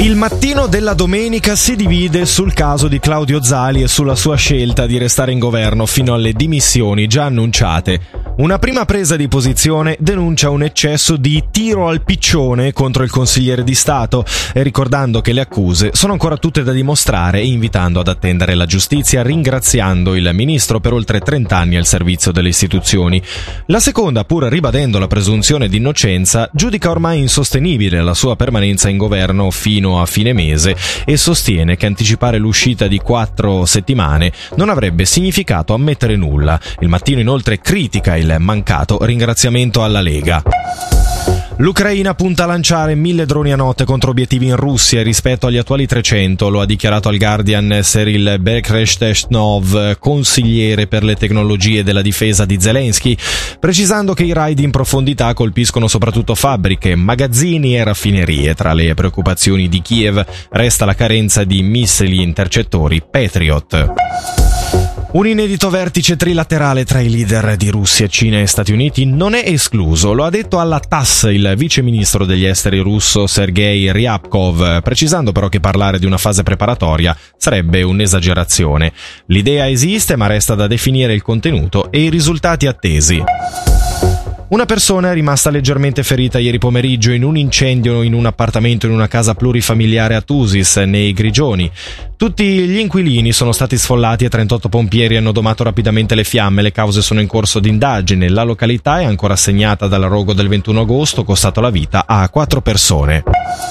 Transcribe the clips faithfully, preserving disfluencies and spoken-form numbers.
Il mattino della domenica si divide sul caso di Claudio Zali e sulla sua scelta di restare in governo fino alle dimissioni già annunciate. Una prima presa di posizione denuncia un eccesso di tiro al piccione contro il consigliere di Stato, ricordando che le accuse sono ancora tutte da dimostrare e invitando ad attendere la giustizia, ringraziando il ministro per oltre trenta anni al servizio delle istituzioni. La seconda, pur ribadendo la presunzione di innocenza, giudica ormai insostenibile la sua permanenza in governo fino a fine mese e sostiene che anticipare l'uscita di quattro settimane non avrebbe significato ammettere nulla. Il Mattino inoltre critica il mancato ringraziamento alla Lega. L'Ucraina punta a lanciare mille droni a notte contro obiettivi in Russia rispetto agli attuali trecento, lo ha dichiarato al Guardian Cyril Berkreshtchnov, consigliere per le tecnologie della difesa di Zelensky, precisando che i raid in profondità colpiscono soprattutto fabbriche, magazzini e raffinerie. Tra le preoccupazioni di Kiev resta la carenza di missili intercettori Patriot. Un inedito vertice trilaterale tra i leader di Russia, Cina e Stati Uniti non è escluso, lo ha detto alla T A S S il vice ministro degli esteri russo Sergei Ryabkov, precisando però che parlare di una fase preparatoria sarebbe un'esagerazione. L'idea esiste, ma resta da definire il contenuto e i risultati attesi. Una persona è rimasta leggermente ferita ieri pomeriggio in un incendio in un appartamento in una casa plurifamiliare a Tusis, nei Grigioni. Tutti gli inquilini sono stati sfollati e trentotto pompieri hanno domato rapidamente le fiamme. Le cause sono in corso di indagine. La località è ancora segnata dal rogo del ventuno agosto, costato la vita a quattro persone.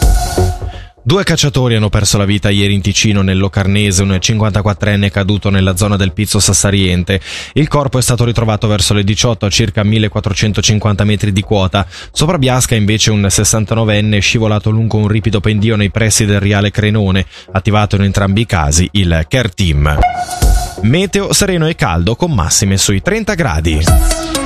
Due cacciatori hanno perso la vita ieri in Ticino, nel Locarnese. Un cinquantaquattrenne è caduto nella zona del Pizzo Sassariente. Il corpo è stato ritrovato verso le diciotto a circa millequattrocentocinquanta metri di quota. Sopra Biasca invece un sessantanovenne è scivolato lungo un ripido pendio nei pressi del Riale Crenone. Attivato in entrambi i casi il Care Team. Meteo sereno e caldo con massime sui trenta gradi.